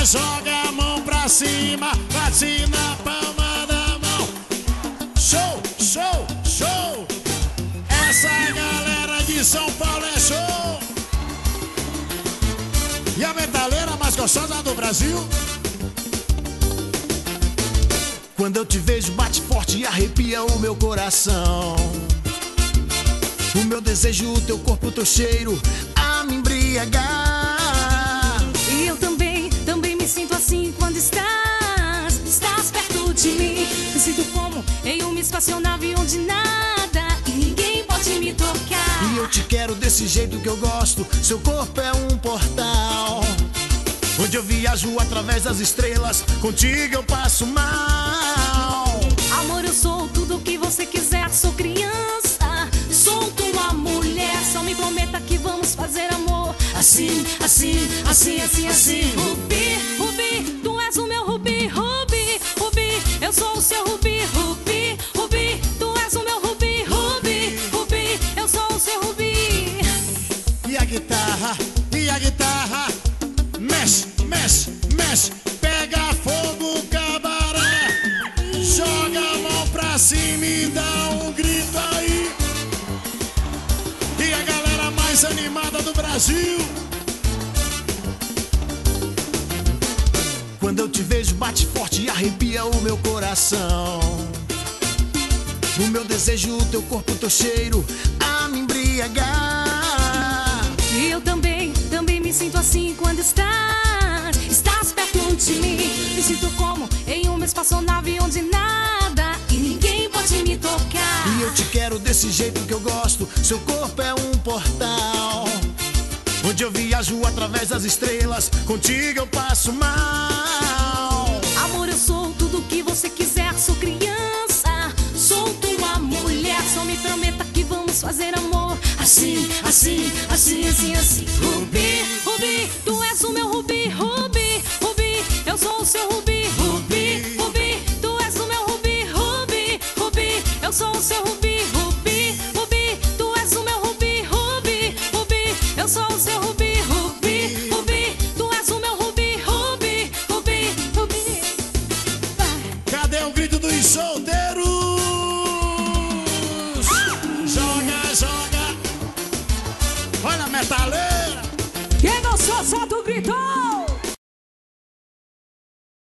joga a mão pra cima, bate na palma da mão. Show, show, show. Essa galera de São Paulo é show. E a metaleira mais gostosa do Brasil. Quando eu te vejo bate forte e arrepia o meu coração. O meu desejo, o teu corpo, o teu cheiro a me embriagar. E eu também me sinto assim quando estás perto de mim. Me sinto como em uma espaçonave onde nada e ninguém pode me tocar. E eu te quero desse jeito que eu gosto. Seu corpo é um portal onde eu viajo através das estrelas. Contigo eu passo mal. Amor, eu sou tudo o que você quiser. Sou criança, sou tua mulher. Só me prometa que vamos fazer amor assim, assim, assim, assim, assim. Rubi, Rubi, tu és o meu Rubi, Rubi, Rubi, eu sou o seu Rubi, Rubi, Rubi, tu és o meu Rubi, Rubi, Rubi, eu sou o seu Rubi. E a guitarra, mexe, mexe, mexe. Pega fogo, cabaré. Joga a mão pra cima e dá um grito aí. E a galera mais animada do Brasil. Quando eu te vejo bate forte e arrepia o meu coração. O meu desejo, o teu corpo, o teu cheiro a me embriagar. E eu também me sinto assim quando estás perto de mim. Me sinto como em uma espaçonave onde nada e ninguém pode me tocar. E eu te quero desse jeito que eu gosto. Seu corpo é um portal onde eu viajo através das estrelas. Contigo eu passo mal. Amor, eu sou tudo o que você quiser. Sou criança, sou tua mulher. Só me prometa que vamos fazer amor assim, assim, assim, assim, assim. Rubi, Rubi, tu és o meu Rubi, Rubi, Rubi, eu sou o seu Rubi, Rubi, Rubi, tu és o meu Rubi, Rubi, Rubi, eu sou o seu Rubi, Rubi, Rubi, tu és o meu Rubi, Rubi, Rubi, eu sou o seu Rubi, Rubi, Rubi, tu és o meu Rubi, Rubi, Rubi, Rubi. Cadê o grito dos solteiros? Joga, joga. Olha a metaleira. Quem gostou, solta o grito!